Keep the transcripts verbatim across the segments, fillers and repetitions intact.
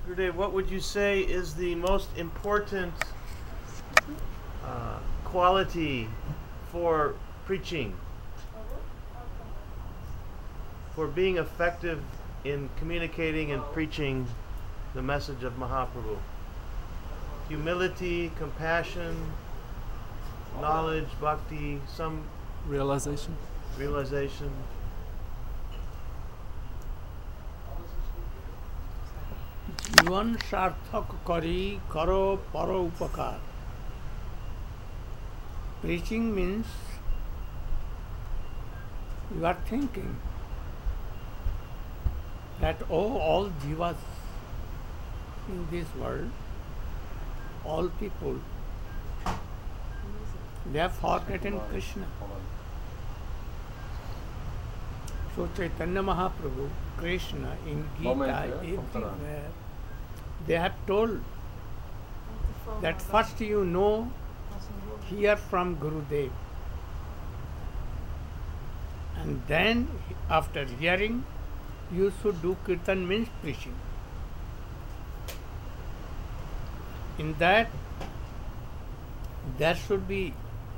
Gurudev, what would you say is the most important uh, quality for preaching, for being effective in communicating and preaching the message of Mahaprabhu? Humility, compassion, knowledge, bhakti, some realization. Realization. जीवन सार्थक करी करो परो उपकार. Preaching means you are thinking that oh, all jivas in this world, all people, they have forgotten Krishna. So Chaitanya Mahaprabhu, Krishna, in Gita, everywhere, they have told that first you know, hear from Gurudev. And then, after hearing, you should do kirtan, means preaching. In that, there should be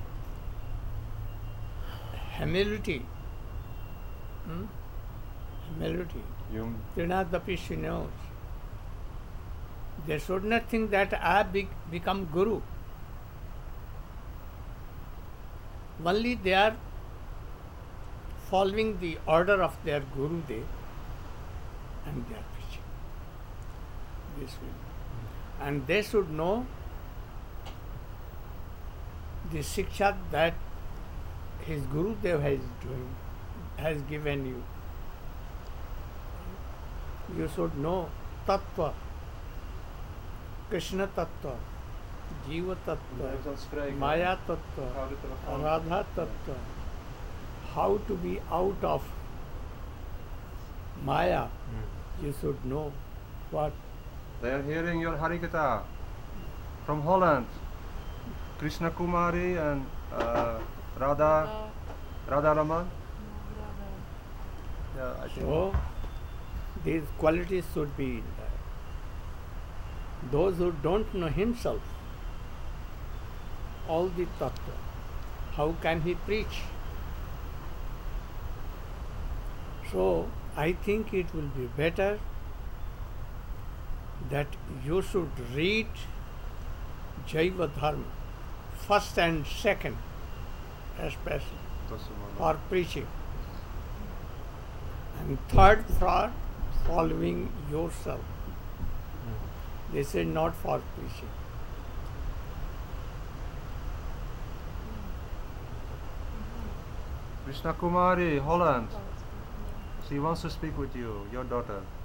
humility. Hmm? Humility. Trinadapi she knows. They should not think that I be, become Guru. Only they are following the order of their Gurudev and they are preaching. This way. And they should know the Siksha that his Gurudev has doing, has given you. You should know Tattva, Krishna Tattva, Jiva Tattva, Maya Tattva, Radha Tattva, how to be out of Maya. Mm. You should know what. They are hearing your Harikatha from Holland. Krishna Kumari and uh, Radha, Radha Raman. Yeah, I think. So, these qualities should be in there. Those who don't know himself, all the tattva, how can he preach? So, I think it will be better that you should read Jaiva Dharma, first and second, especially for preaching, and third for following yourself. This is not for preaching. Krishna Kumari, Holland. She wants to speak with you, your daughter.